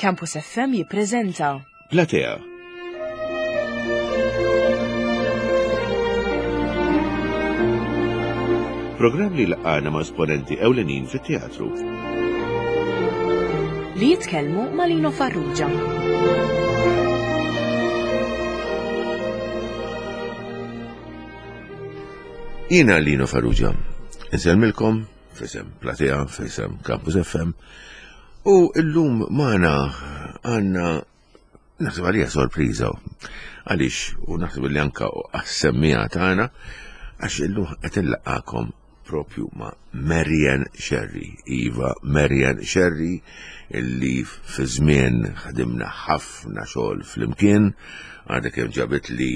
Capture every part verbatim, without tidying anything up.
Campus F M jippreżenta Platea. Programm li laqana ma' esponenti ewlenin fit-teatru. li jitkellmu ma' Lino Farrugia. Jiena Lino Farrugia, insellmilkom fisem Platea, fisem Campus F M, u llum magħna għandna naħseb għalija sorpriża għaliex u naħseb li anke għas-semmija tagħna għax illum qed inlaqgħakom propju ma' Marian Sherry. Iva Marian Sherry illi fi żmien ħadimna ħafna xogħol flimkien, għadha kemm ġabet li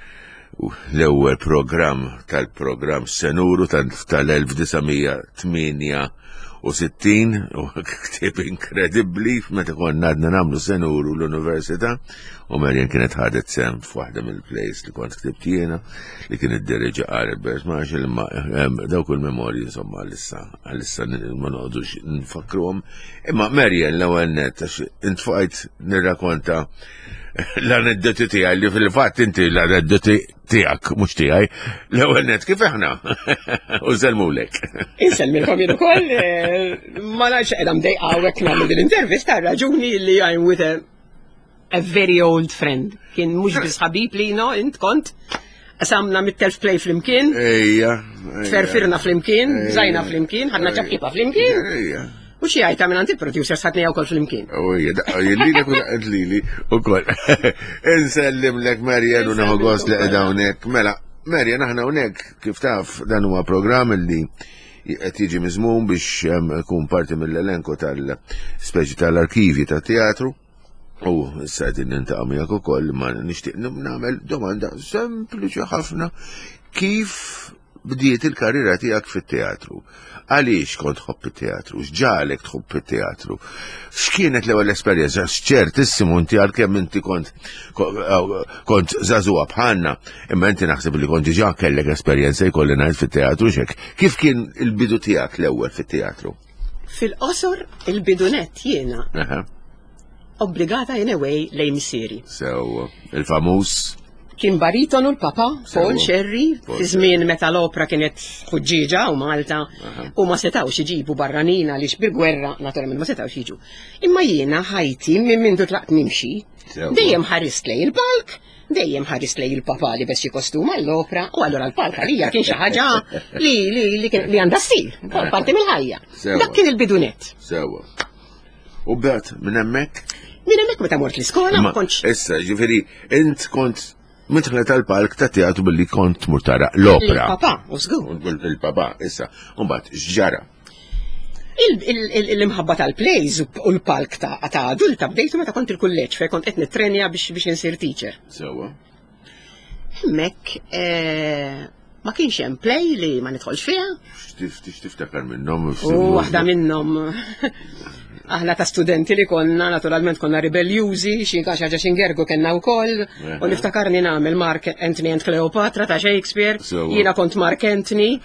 l-ewwel programm tal-programm Senuru tal-elf tisa' tminja u sittin, u ktieb inkredibbli meta konna għadna nagħmlu Senuru l-Università, u Marian kienet ħadet sem f'waħda mill-plays li kont ktibt jiena li kien id-dereġa qaret Bers Marshall, imma dawk il-memorji insomma għalissa għalissa ma noqgħodux nfakruhom. Imma Marian l-ewwel nett għax intfaqgħet nirrakkonta l-aneddoti tiegħi li fil-fatt inti l-aneddoti tiegħek mhux tiegħi l-ewwel nett kif aħna u żelmulek. Insellmilkom jien ukoll ma nafx qiegħda mdejqa hawnhekk nagħmlu din l-intervista raġuni li I'm with a, a very old friend. Kien mhux biss ħabib li no, int kont qasamna mit-telf play flimkien. Ejja. Ferfirna flimkien, żajna flimkien, ħadna ċabkiba flimkien. Ejja. U xi jgħid minn il-producers ħadni wkoll flimkien. U jillilek u daqqa lili ukoll. Insellimlek Marian u naħu gost li qiegħda hawnhekk. Mela, Marian aħna hawnhekk kif taf dan huwa programm li qed jiġi miżmum biex ikun parti mill-elenko tal-speċi tal-arkivji tat-teatru. U issa qegħdin nintaqgħu miegħek ukoll ma nixtieq nagħmel domanda sempliċi ħafna kif bdiet il-karriera tiegħek fit-teatru. Għaliex kont tħobb it-teatru? X'ġalek tħobb it-teatru? X'kienet l-ewwel esperjenza? X'ċertissimu inti għalkemm inti kont kont żagħżugħa bħalna, imma inti naħseb li kont diġà kellek esperjenza jkolli ngħid fit-teatru x'hekk. Kif kien il-bidu tiegħek l-ewwel fit-teatru? Fil-qosor il-bidunet jiena obbligata anyway lejn missieri. Sew il-famuż Kien baritonu l-papa, Paul Sherry, fi żmien meta l-opra kienet ħuġġieġa u Malta, u ma setawx iġibu barranina li bil-gwerra, naturalment ma setawx jiġu. Imma jiena ħajti minn mindu tlaqt nimxi, dejjem ħarist lej il-palk, dejjem ħarist lej il-papa li bes kostuma l-opra, u allura l-palk għalija kien xi ħaġa li li għandha ssir, parti mill-ħajja. Dak kien il-bidunet. Sewa. U b'għad minn hemmhekk? Minn hemmhekk meta mort l-iskola ma kontx. Issa, ġifieri, int kont mitħla tal-palk ta' teatru billi kont tmur tara l-opera. Il-papa, u żgur. Il-papa, issa. Mbagħad x'ġara? Il-imħabba tal-plays u l-palk ta' adulta bdejtu meta kont il-kulleġġ fejn kont qed nittrenja biex insir teacher. Sewwa. Hemmhekk ma kienx hemm play li ma nidħolx fiha. X'tiftakar minnhom? U waħda minnhom aħna ta' studenti li konna, naturalment konna ribeljużi, xi ħaġa xingergu kellna wkoll, u niftakarni nagħmel Mark Antony and Cleopatra ta' Shakespeare, jiena kont Mark Antony.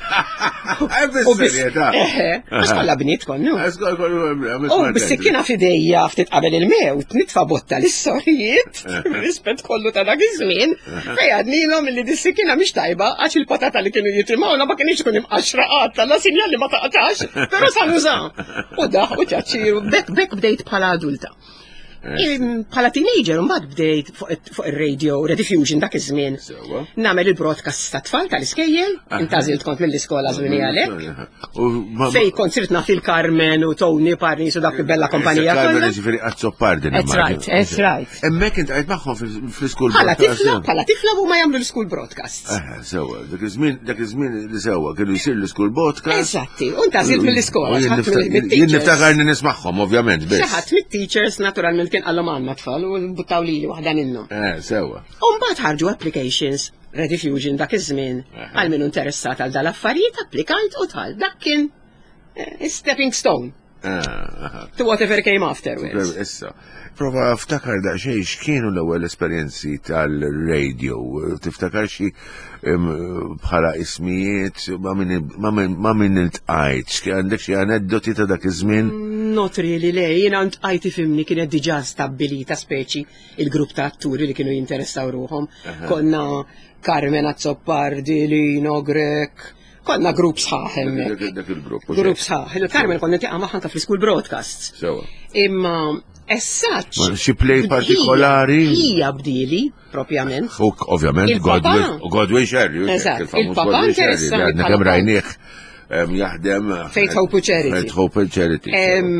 Għax kollha bniet konnu. U bis-sikkina f'idejja ftit qabel il-mewt, nitfa' botta l-istorijiet, rispett kollu ta' dak iż-żmien, fejn għadnilhom li dis-sikkina mhix tajba għax il-patata li kienu jitimgħuna ma kienx tkun imqaxraqat tal sinjal li ma taqtax, però sa nuża. U daħ u ċaċċi Bek bek bdejt bħala adulta. Bħala teenager mbagħad bdejt fuq ir-radio Rediffusion dak iż-żmien. Nagħmel il-broadcast ta' tfal tal-iskejjel, intażilt kont mill-iskola żmien għalhekk. Fej kont sirt naf il-Carmen u Tony Parnis u dak il-bella kompanija kollha. Carmen ġifieri Azzo Pardi. That's right, that's right. Hemmhekk int qed magħhom fl-iskul bħala tifla, bħala tifla huma jagħmlu l-school broadcasts. Sewwa, dak iż-żmien dak iż-żmien li sewwa kienu jsir l-school broadcast. Eżatti, u ntażilt mill-iskola. Jien niftakarni nismagħhom ovvjament biss. Xi ħadd mit-teachers naturalment kien qallhom għandna tfal u buttaw lili waħda minnhom. Eh, sewwa. U mbagħad ħarġu applications Rediffusion dak iż-żmien għal min interessat għal dal-affarijiet applikajt u tal dak kien stepping stone to whatever came afterwards. Issa, prova ftakar daqsxejn x'kienu l-ewwel esperjenzi tal-radio, tiftakar xi bħala ismijiet ma' min iltqajt, għandek xi aneddoti ta' dak iż-żmien? Not really le, jina għajti fimni kienet diġà stabbilita speċi il-grupp ta' atturi li kienu jinteressaw ruhom. Konna Carmen Azzopardi, Lino Grek, konna grupp sħaħ hemmhekk. Dak il-grupp. Grupp sħaħ. Il-Carmen konna tiqa' magħha anke fl-School Broadcasts. Sewa. Imma essaċ. Xi play partikolari. Hija bdili, propjament. Ovvjament, Godwin Sherry. Eżatt, il-papa interessant. Kemm rajnieh jaħdem Faith Hope Charity. Faith Hope Charity.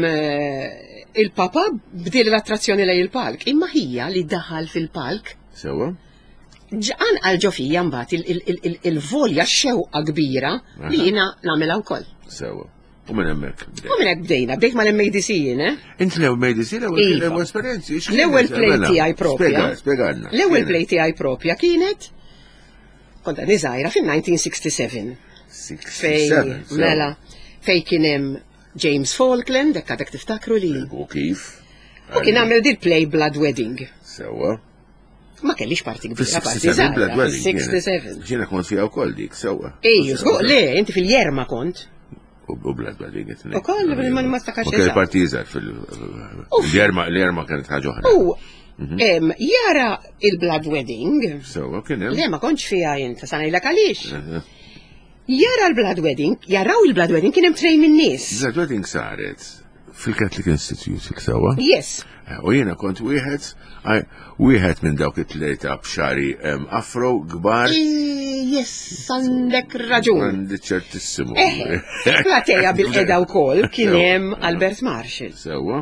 Il-papa bdil l-attrazzjoni lej il-palk, imma hija li daħal fil-palk. Sewa. Ġan għal-ġofija mbagħad il-volja xewqa kbira li jiena nagħmilha wkoll. Sewa. U minn hemmhekk. U minn hekk bdejna, bdejt mal-M A D C jien, eh? Inti l-M A D C l-ewwel esperjenzi. L-ewwel play tiegħi propja. Spjegalna. L-ewwel play tiegħi propja kienet kont niżgħira fin-nineteen sixty-seven. Fej, mela, fej kien hemm James Falkland, hekk għadek tiftakru li. U kif? U kien għamel dil play Blood Wedding. Sewa. Ma kellix parti kbira, parti żgħira. sixty-seven. Ġiena kont fiha wkoll dik, sewa. Ejju, żgur, le, inti fil-Jerma kont. U Blood Wedding qed ngħid. Ukoll ma ma stakax. Kien parti żgħar fil-Jerma, l-Jerma kienet ħaġa oħra. U jara il-Blood Wedding. Sewa, kien hemm. Le, ma kontx fiha inta, sa ngħidlek għaliex. Jara l-Blood Wedding, jaraw il-Blood Wedding kien hemm trej minn nies. Blood Wedding saret fil-Catholic Institute sewa. Yes. U jiena kont wieħed wieħed minn dawk it-tlieta b'xari afro kbar. Yes, għandek raġun. Għandi ċertissimu. Plateja bil-qeda wkoll kien hemm Albert Marshall. Sewa.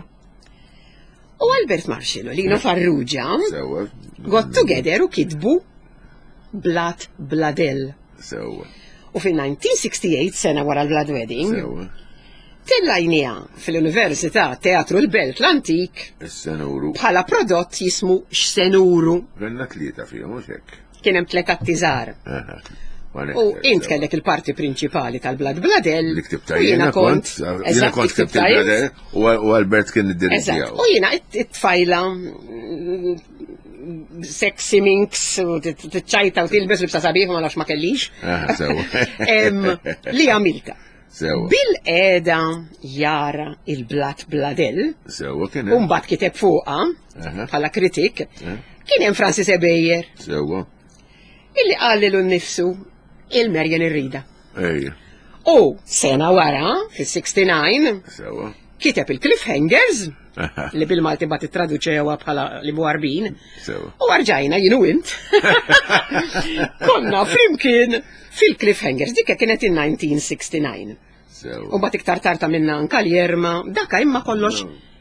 U Albert Marshall u Lino Farrugia got together u kitbu Blood Bladel. Sewa. U fin-nineteen sixty-eight sena wara l-Blood Wedding, tellajnija fil-Università Teatru l-Belt l-Antik bħala prodott jismu X'senuru. Venna tlieta fihom mhux hekk. Kien hemm tliet attiżar. U int kellek il-parti prinċipali tal-Blood Bladel. Li ktibta jiena kont, jiena kont ktibta Bladel u Albert kien id-dirġija. U jiena it-tfajla sexy minks u t-ċajta u tilbes li b'sasabiħ ma nafx ma kellix. Li għamilta. Bil-qeda jara il-Blood Bladel. Un bat kiteb fuqa bħala kritik. Kien hemm Francis Ebeyer. Illi qallilu nnifsu il-Merjan Irrida. U sena wara, fil-sixty-nine, kiteb il-Cliffhangers, li bil-Malti bat it-traduċewa bħala li buarbin, u għarġajna jinu int. Konna flimkien fil-Cliffhangers, dikka kienet in nineteen sixty-nine. U bat iktar tarta minna anka l-Jerma, daka imma kollox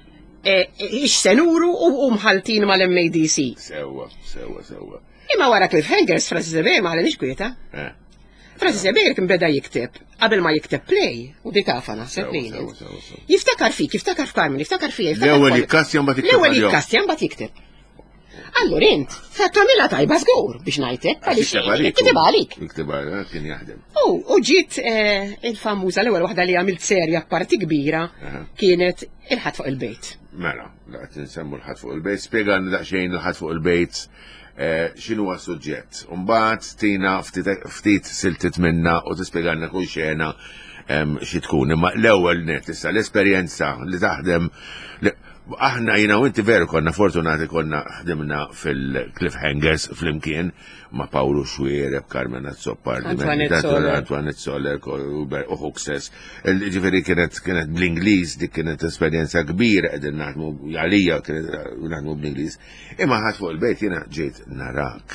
ix-senuru u mħaltin mal-M A D C. Sewa, sewa, sewa. Imma wara Cliffhangers, Francis Ebeyer ma għalenix kwieta. Francis Ebeyer kien beda jikteb, qabel ma jikteb play, u di tafa naħseb li. Jiftakar fik, jiftakar f'Carmen, jiftakar fija. L-ewwel jikkastjan bat jikteb. L-ewwel jikkastjan bat jikteb. Allura int, tamilha tajba żgur biex ngħidlek, għaliex kiteb għalik. Kiteb għalik, kien jaħdem. U ġiet il-famuża l-ewwel waħda li għamilt serja parti kbira kienet il-ħadd fuq il-bejt. Mela, daqt nsemmu l-ħadd fuq il-bejt, spjegana daqsxejn il-ħadd fuq il-bejt. X'inhu s-suġġett. Mbagħad tina ftit siltit minna u tispjegalna kull xena xi tkun. Imma l-ewwel net issa l-esperjenza li taħdem aħna jiena u inti veru konna fortunati konna ħdimna fil-Cliffhangers flimkien ma' Pawlu Xwiereb, Carmen Azzopardi, Antoinette Soler u Huxes. Ġifieri kienet kienet bl-Ingliż dik kienet esperjenza kbira qegħdin naħdmu għalija kienet naħdmu bl-Ingliż. Imma ħadd fuq il-bejt jiena ġejt narak.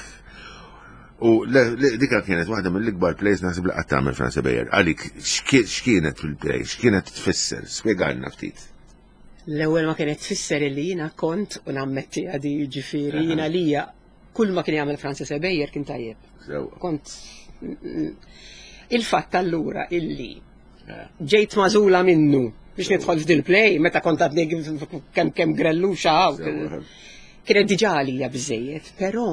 U dikka kienet waħda mill-ikbar plays naħseb li qatt tagħmel Francis Ebeyer. Għalik x'kienet fil-play, x'kienet tfisser, spjegalna ftit. L-ewwel ma kienet tfisser li jiena kont u nammetti għadi ġifieri jiena lija kull ma kien jagħmel Francis Ebeyer kien tajjeb. Kont il-fatt allura illi ġejt mażula minnu biex nidħol f'dil play meta kont għadni kemm kemm grelluxa kienet diġà għalija biżejjed, però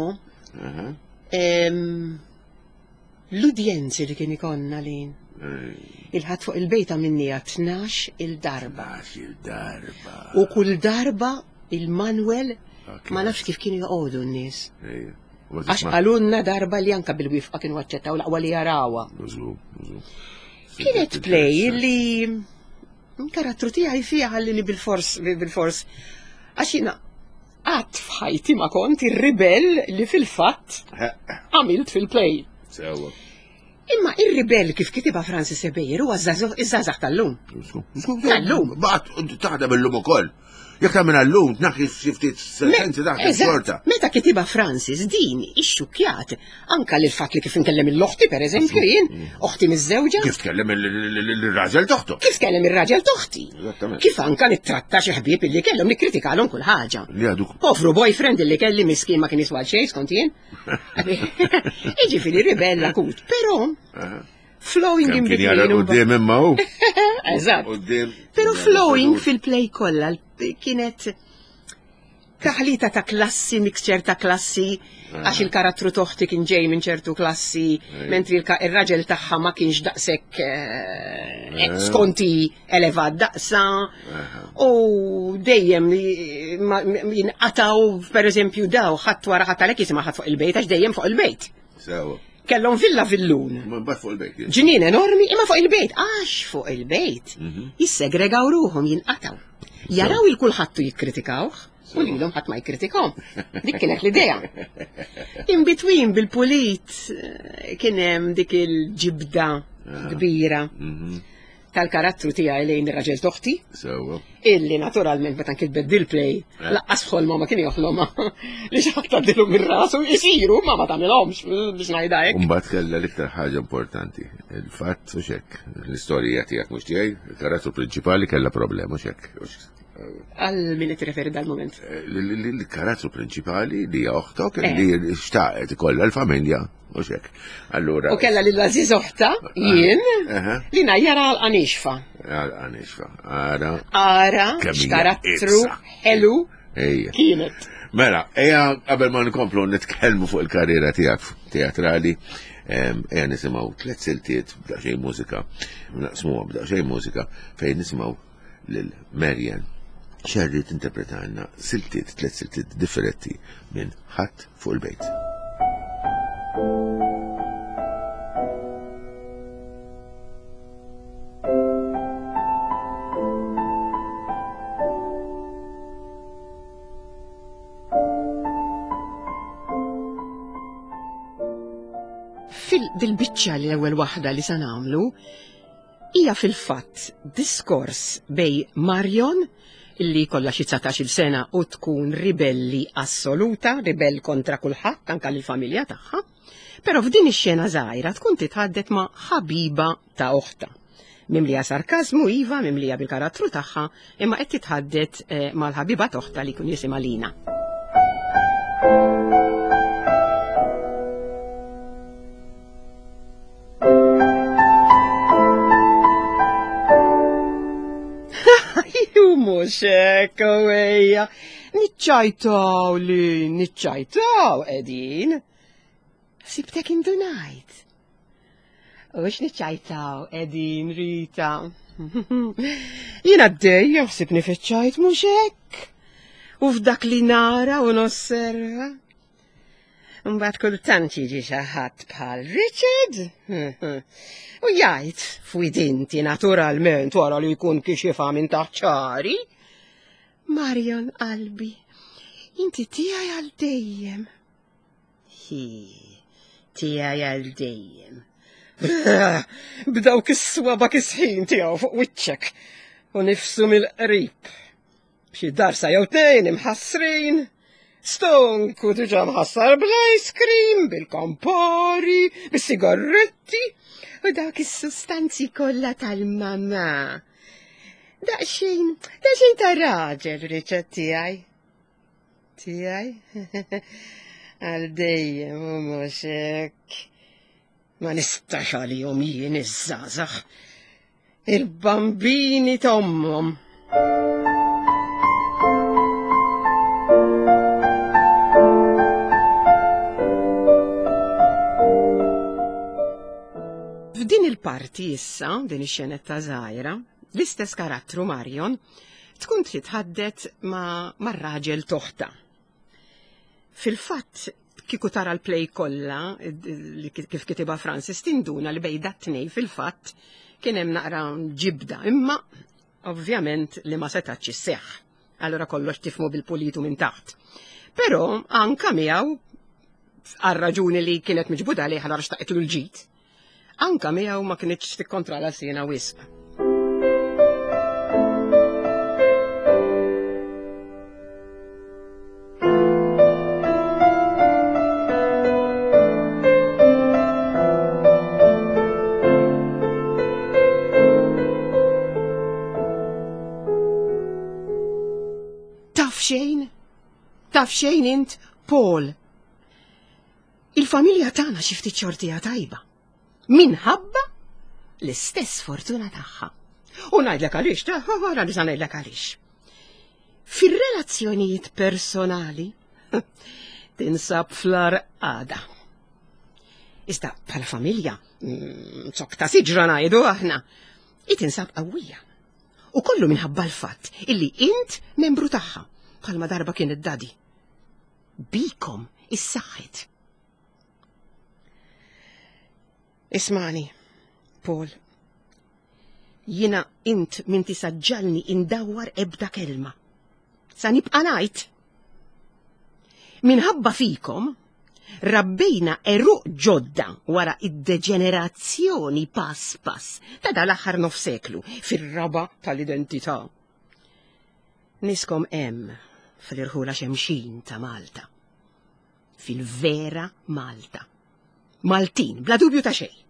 l-udjenzi li kien ikonna lin. Il-ħadd fuq il-bejta minni tnax il-darba. U kull darba il-Manuel ma nafx kif kienu joqogħdu n-nies. Għax qalunna darba li anka bil-wifqa kienu aċċettaw laqwa li jarawha. Kienet play li Karattru tiegħi fiha ħallini bil-fors bil-fors għax jiena qatt f'ħajti ma kont ir-ribell li fil-fatt għamilt fil-play. Sewa. Imma ir-ribell kif kitiba Francis Ebejjer huwa iż-żgħażagħ tal-lum. Tal-lum. Baqgħet taħdem illum ukoll. Jekk tagħmel llum tnaħħi xi ftit sentenzi taħdem xorta. Meta kitiba Francis din ixxukkjat anke lil fatt li kif inkellem il-oħti pereżempju jien, oħti miż-żewġa. Kif tkellem il-raġel toħtu. Kif tkellem ir-raġel toħti. Kif anke nittratta xi ħbieb illi kellhom nikkritikalhom kull ħaġa. Li għaduk. Povru boyfriend illi kelli miskien ma kien jiswa xejn skont jien. Jiġifieri ribella kut, però flowing in between. Kien jara qudiem imma hu. Eżatt. Però flowing fil-play kollha kienet taħlita ta' klassi, mixture ta' klassi, għax il-karattru toħti kien ġej minn ċertu klassi, mentri il-raġel tagħha ma kienx daqshekk skonti elevat daqsa, u dejjem jinqataw pereżempju daw ħadd wara ħadd għalhekk jisimha ħadd fuq il-bejt għax dejjem fuq il-bejt. Kellhom villa villun. Ġinien enormi imma fuq il-bejt, għax fuq il-bejt jissegregaw ruhom jinqataw. Jaraw il-kulħattu jikkritikawh, u lilhom ħadd ma jikkritikahom. Dik kienet l-idea. In between bil-pulit kien hemm dik il-ġibda kbira tal-karattru tiegħi lejn ir-raġel toħti. Illi naturalment meta nkitbet dil-play laqqas ħolma ma kien joħloma li xi ħadd tgħaddilhom mir-rasu jisiru ma ma tagħmilhomx biex ngħidha hekk. Imbagħad kellha l-iktar ħaġa importanti, il-fatt u xekk, l-istorja tiegħek mhux tiegħi, il-karattru prinċipali kellha problema u xekk. Għal min qed tirreferi dal-mument? Il-karattru prinċipali li hija oħtok li xtaqet ikollha l-familja u xekk. Allura. U kellha lil Aziz oħta jien li najjara għal-qanixfa. Għal-qanixfa. Ara. Ara x'karattru ħelu kienet. Mela, eja qabel ma nkomplu nitkellmu fuq il-karriera tiegħek teatrali, eja nisimgħu tliet siltiet b'daqsxejn mużika, naqsmuha b'daqsxejn mużika fejn nisimgħu lil Marian xerri tinterpretanna siltiet, tliet siltiet differenti minn ħadd fuq il-bejt. Fil-biċċa li l-ewwel waħda li se nagħmlu hija fil-fatt diskors bej Marion illi kollha xi tsatax-il sena u tkun ribelli assoluta, ribell kontra kulħadd anke lill-familja tagħha, però f'din ix-xena żgħira tkun titħaddet ma' ħabiba ta' oħta. Mimlija sarkażmu iva, mimlija bil-karattru tagħha, imma qed titħaddet mal-ħabiba toħta li jkun jisimha Lina. Mux hekk ewwejja, niċċajtaw li niċċajtaw qegħdin. Sibtek indunajt. U x'niċċajtaw qegħdin Rita. Jiena għaddejja ħsib nifiċċajt mhux hekk. U f'dak li nara u nosserva. Mbagħad kultant jiġi xi ħadd bħal Richard. U jgħid f'widinti naturalment wara li jkun kixifha minn taħt ċari. Marion qalbi, inti tiegħi għal dejjem. Hi, tiegħi għal dejjem. B'dawk is-swaba kisħin tiegħu fuq wiċċek u nifsu mill-qrib. B'xi darsa jew tejn imħassrin. Stonku diġà mħassar bl-ice cream, bil-kampari, bis-sigaretti u dawk is-sustanzi kollha tal-mamma. Daqsxejn, daqsxejn ta' raġel Richard tiegħi. Tiegħi? Għal dejjem u mhux hekk. Ma nistax għalihom jien iż-żgħażagħ. Il-bambini ta' ommhom. F'din il-parti issa, din ix-xenetta żgħira, l-istess karattru Marion tkun titħaddet ma' mar-raġel toħta. Fil-fatt kieku tara l-play kollha kif kitiba Francis tinduna li bejda t-tnej fil-fatt kien hemm naqra ġibda, imma ovvjament li ma setax isseħħ. Allora kollox tifmu bil-pulitu minn taħt. Però anka miegħu għal-raġuni li kienet miġbuda li ħalar xtaqetlu l-ġid, anka miegħu ma kienx tikkontrolla sena wisq. Taf xejn? Taf xejn int, Paul? Il-familja tagħna xi ftit xortija tajba. Minħabba l-istess fortuna tagħha. U ngħidlek għaliex, ta' wara li ngħidlek għaliex. Fir-relazzjonijiet personali tinsab fl-arqada. Iżda bħala familja, sok ta' siġra ngħidu aħna, i tinsab qawwija. U kollu minħabba l-fatt illi int membru tagħha bħalma darba kien id-dadi. Bikom is-saħħit. Ismani, Paul, jina int min tisaġġalni indawwar ebda kelma. Sa nibqa' ngħid. Minħabba fikom, rabbejna eruq ġodda wara id-deġenerazzjoni pass pass ta' dal-aħħar nof seklu fir-raba tal-identità. Niskom hemm fil-irħula xemxin ta' Malta. Fil-vera Malta. Maltin, bla dubju ta' xejn.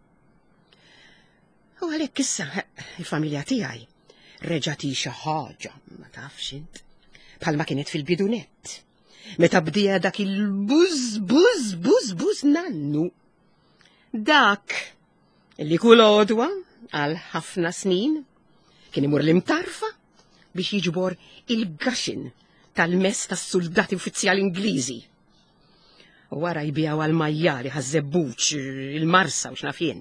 U għalhekk issa il-familja tiegħi reġati xi ħaġa, ma tafx int, bħalma kienet fil-bidunet. Meta bdija dak il-buż, buż, buż, buż nannu. Dak li kull għodwa għal ħafna snin kien imur l-imtarfa biex jiġbor il-gaxin tal-mess tas-soldati uffiċjali Ingliżi. U wara jbijaw għal-majjali ħażebbuċ il-marsa u x'nafien.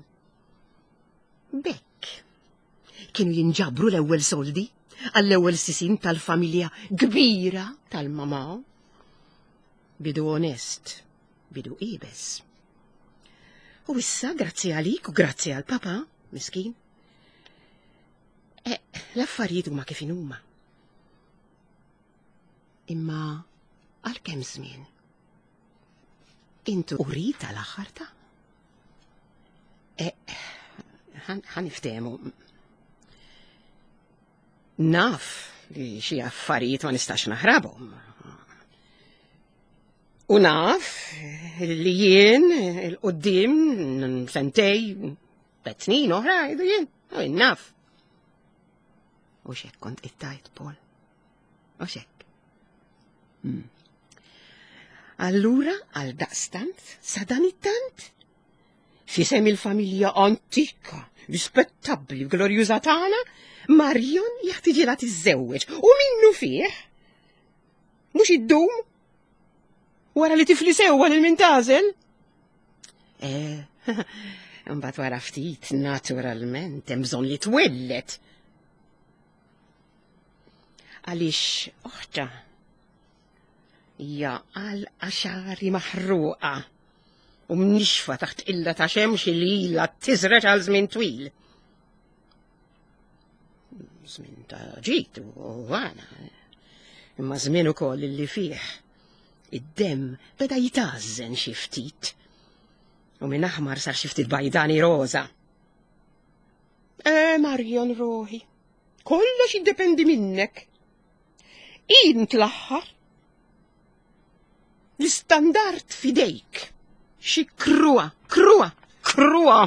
Bekk kienu jinġabru l-ewwel soldi għall-ewwel sisin tal-familja kbira tal-mama. Bidu onest, bidu ibes. U issa, grazzi għalik u grazzi għal papa, miskin, eh, l-affarijiet huma kif huma. Imma għal kemm żmien? Intu urita l-aħħarta? Eh, ħaniftehmu. Naf li xi affarijiet ma nistax naħrabhom. U naf li jien il-qoddim sentej, bet snin oħra, jgħidu jien, naf. U xek kont ittajt, Paul. U xek. Hmm. Allura, għal daqstant, sadan it-tant, fisem il-familja antika, rispettabli, glorjuża tagħna, Marion jaħtiġilha tiżżewweġ. U minnu fih? Mhux id-dum? Wara li tifli sewwa lil mintażel? Eh, mbagħad wara ftit naturalment hemm bżonn li twellet. Għaliex oħta hija għal għaxari maħruqa u mnixfa taħt illa ta' xemx li ilha tiżreġ għal żmien twil. Żmien ta' ġid u għana, imma żmien ukoll li fih id-dem beda jitażżen xi ftit u minn aħmar sar xi ftit bajdani roża. Eh, Marion Roħi, kollox jiddependi minnek. Int l-aħħar l-istandard fidejk. Xi krua, krua, krua.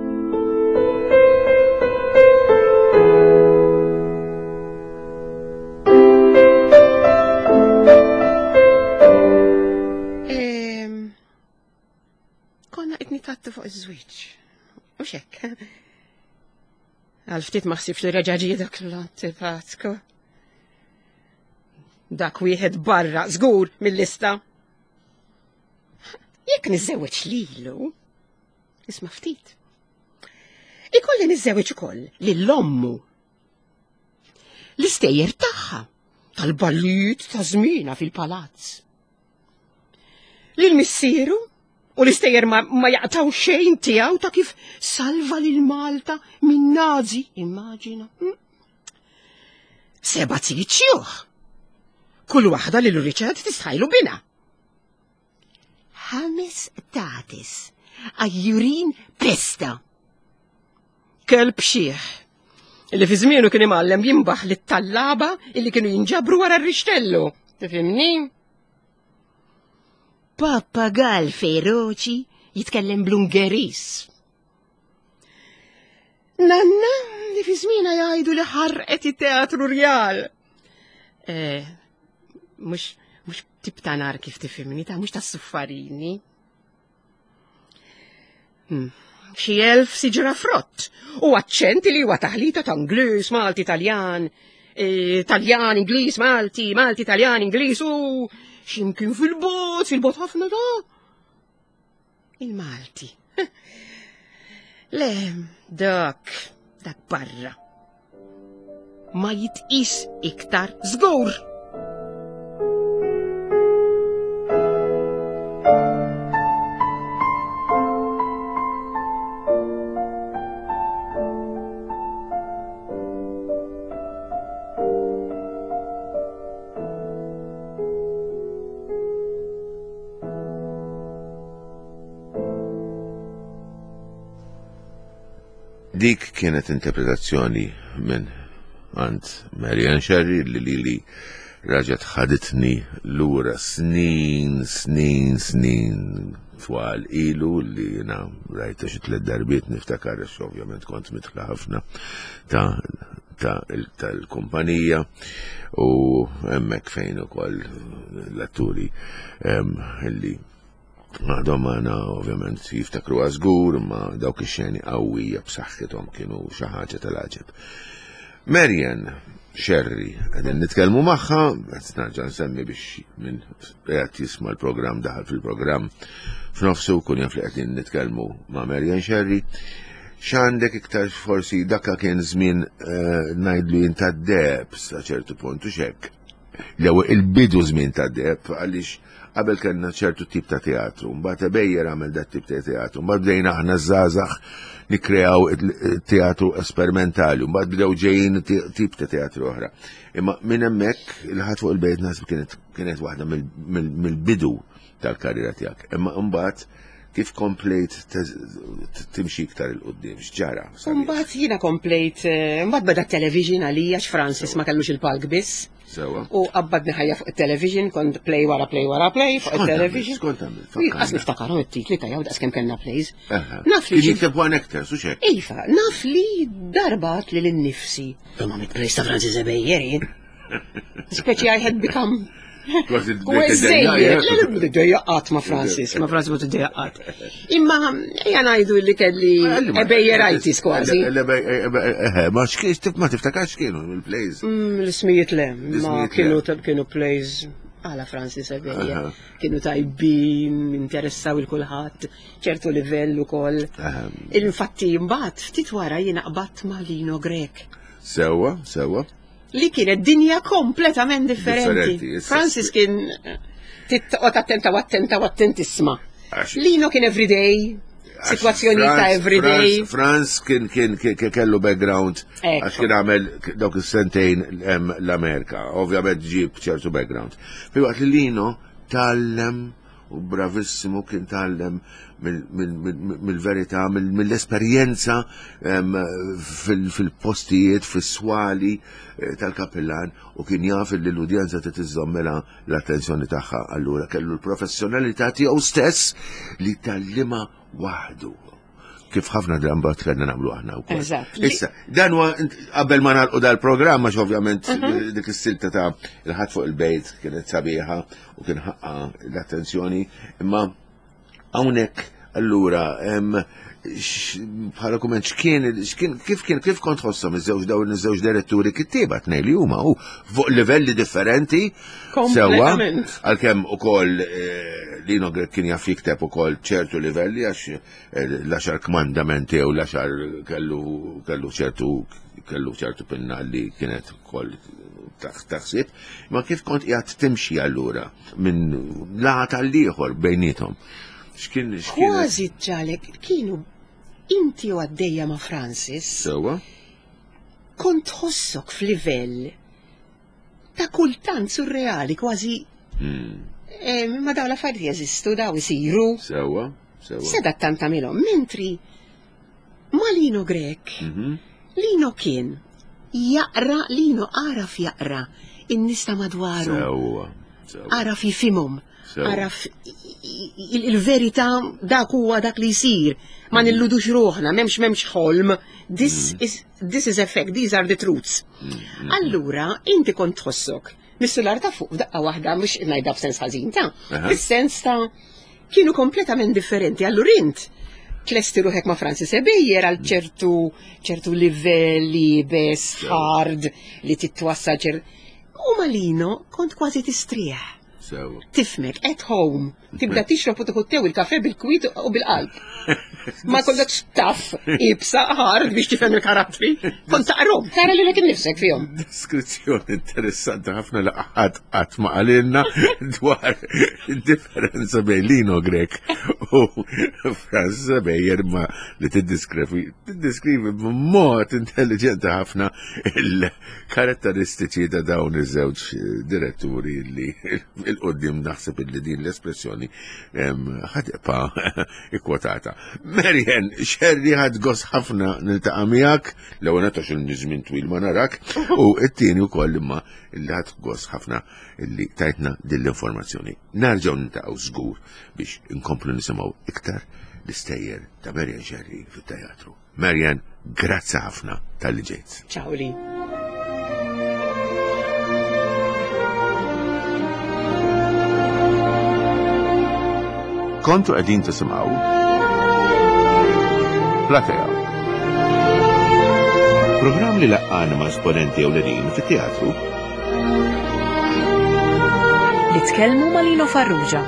Tattu fuq iż-żwieġ. U xekk. Għal ftit ma ħsibx li reġa' ġie dak l-antipatku. Dak wieħed barra żgur mill-lista. Jekk niżżewweġ lilu, isma' ftit. Ikolli niżżewweġ ukoll lill-ommu. L-istejjer tagħha tal-ballijiet ta' żmiena fil-palazz. Lill-missieru u l-istejjer ma, ma jaqtaw xejn tiegħu ta' kif salva lil Malta minn Nazi, immaġina. Seba tiċjuħ. Kull waħda li l-Richard tisħajlu bina. Ħames tatis. Ajjurin pesta. Kelb xieħ. Illi fi żmienu kien imgħallem jimbaħ lit tallaba illi kienu jinġabru wara r-rixtellu. Tifhimni? Pappagal feroċi jitkellem bl-Ungeris. Nanna, li fi żmiena jgħidu li ħarqet it-teatru Rjal. Eh, mhux mhux tip ta' nar kif tifhimni, ta' mhux ta' suffarini. Hmm. Xi elf siġra frott u aċċenti li huwa taħlita ta' Ingliż, Malti, Taljan, eh, Taljan, Ingliż, Malti, Malti, Taljan, Ingliż u x'imkien fil-bot, fil-bot ħafna da. Il-Malti. Le, dak, dak barra. Ma jitqis iktar żgur. Dik kienet interpretazzjoni minn għand Marian Sherry li li li raġet ħaditni lura snin, snin, snin twal ilu li jina rajta xi tliet darbiet niftakar għax ovvjament kont mitla ħafna ta' tal-kumpanija u hemmhekk fejn ukoll l-atturi illi għadhom għana ovvjament jiftakru għazgur ma dawk ix-xeni qawwija b'saħħithom kienu xi ħaġa tal-għaġeb. Marian Sherry qegħdin nitkellmu magħha, qed nerġa' nsemmi biex minn qed jisma' l-programm daħal fil-programm f'nofsu kun jaf li qegħdin nitkellmu ma' Marian Sherry. X'għandek iktar forsi dakka kien żmien ngħidlu jien tad-deb sa ċertu punt u x'hekk. Jew il-bidu żmien tad-deb għaliex qabel kellna ċertu tip ta' teatru, mbagħad bejjer għamel dat tip ta' teatru, mbagħad bdejna aħna żgħażagħ nikkreaw teatru esperimentali, mbagħad bdew ġejjin tip ta' teatru oħra. Imma minn hemmhekk il-ħadd fuq il-bejt naħseb kienet kienet waħda mill-bidu tal-karriera tiegħek. Imma mbagħad kif komplejt timxi iktar il-qoddim, x'ġara? Mbagħad jiena komplejt, mbagħad beda television għalija x'Francis ma kellux il-palk biss. Sewa. U qabbadni ħajja fuq it-television, kont play wara play wara play fuq it-television. Skont għamil. Qas niftakar it-titli ta' jew daqs kemm kellna plays. Naf li jikteb one actor, su xek. Iva, naf li darbat li l-nifsi. Imma mit-plays ta' Francis Ebejjerin. Speċi I had become Id-dejaqqat ma' Francis, ma' Francis bot id-dejaqqat. Imma, ejja ngħidu li kelli ebejjerajtis kważi. Ma xkiex ma tiftakarx kienu il-plays. L-ismijiet le, ma kienu plays għala Francis Ebejjer. Kienu tajbin, interessaw il-kulħadd, ċertu livell ukoll. Infatti mbagħad ftit wara jiena qbadt ma' Lino Grek. Sewa, sewa. Li kienet dinja kompletament differenti. Francis kien titqot attenta u attenta u attentisma. Lino kien everyday, situazzjoni ta' everyday. Franz kien kien kellu background għax kien għamel dawk is-sentejn l-Amerika. Ovvjament ġib ċertu background. Fi waqt li Lino tallem u bravissimu kien tallem mill-verità, mill-esperjenza fil-postijiet, fis-swali tal-kappellan u kien jaf li l-udjenza titiżommela l-attenzjoni tagħha. Allura kellu l-professjonalità tiegħu stess li tallima waħdu. Kif ħafna dramba tkellna nagħmlu aħna wkoll. Issa, dan huwa qabel ma nagħlqu dal-programm għax ovvjament dik is-silta ta' il-ħadd fuq il-bejt kienet sabiħa u kien ħaqqa l-attenzjoni, imma hawnhekk allura bħala kumment x'kien kif kien kif kont ħossom iż-żewġ dawn iż-żewġ diretturi kittieba tnejn li huma hu fuq livelli differenti sewwa għalkemm ukoll Lino Grek kien jaf jikteb ukoll ċertu livelli għax l-għaxar kmandamenti u l-għaxar kellu ċertu kellu ċertu pinna li kienet ukoll taħsib, ma kif kont qiegħed timxi allura minn laħa tal-ieħor bejniethom. Kważi ġalek, kienu inti u għaddejja ma' Francis. Sewa? Kont ħossok f'livell ta' kultant surreali kważi. Ma daw l-affarijiet jeżistu, daw isiru. Sewa, sewa. Seda tant tagħmilhom, mentri ma Lino Grek, Lino kien jaqra, Lino araf jaqra in-nies ta' madwaru. Sewa, sewa. Araf jifhimhom. Araf il-verità dak huwa dak li jsir. Ma nilludux ruħna, memx memx ħolm. This is this is effect, these are the truths. Allura, inti kont tħossok. Mis-sular ta' fuq daqqa waħda mhux ngħidha b'sens ħażin ta'. Fis-sens ta' kienu kompletament differenti. Allura int tlesti ruħek ma' Francis Ebejjer għal ċertu ċertu livelli bes hard li titwassal ċer. U ma Lino kont kważi tistrieħ. Tifmek, at home, tibda tixrob u tħuttew il-kafe bil-kwit u bil-qalb. Ma kollok staff, ibsa, hard biex tifhem il-karattri. Kont taqrom, tara li l-ekin nifsek fihom. Deskrizzjoni interessanti ħafna li qatt qatt ma qalilna dwar differenza bejn Lino Grek u Francis Ebejjer ma li tiddeskrivi tiddeskrivi b'mod intelligenti ħafna il-karatteristiċi ta' dawn iż-żewġ diretturi li il-qoddim naħseb li din l-espressjoni ħadepa ikkwotata. Marian, xerri ħad gos ħafna niltaqa' miegħek l-ewwel nagħtax il-żmien twil ma narak u t-tieni wkoll imma illi ħadd gos ħafna illi tajtna din l-informazzjoni. Narġgħu niltaqgħu żgur biex inkomplu nisimgħu iktar l-istejjer ta' Marian Xerri fit-teatru. Marian, grazzi ħafna tal-li ġejt. Ciao li. Kontu qegħdin tisimgħu Platea. Programm li laqqana ma' esponenti ewlenin fit-teatru li tkellmu ma' Lino Farrugia.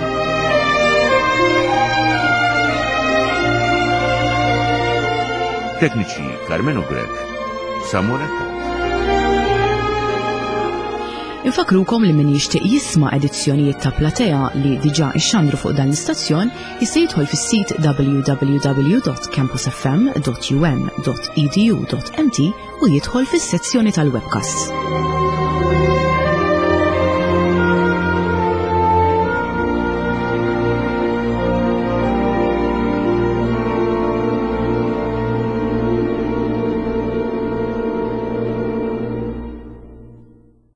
Tekniċi Carmenu Grek, Samuel. Infakrukom li min jixtieq jisma' edizzjonijiet ta' Platea li diġà ixxandru fuq dan l-istazzjon jista' jidħol fis-sit w w w dot campus f m dot u m dot e d u dot m t u jidħol fis-sezzjoni tal-webcasts.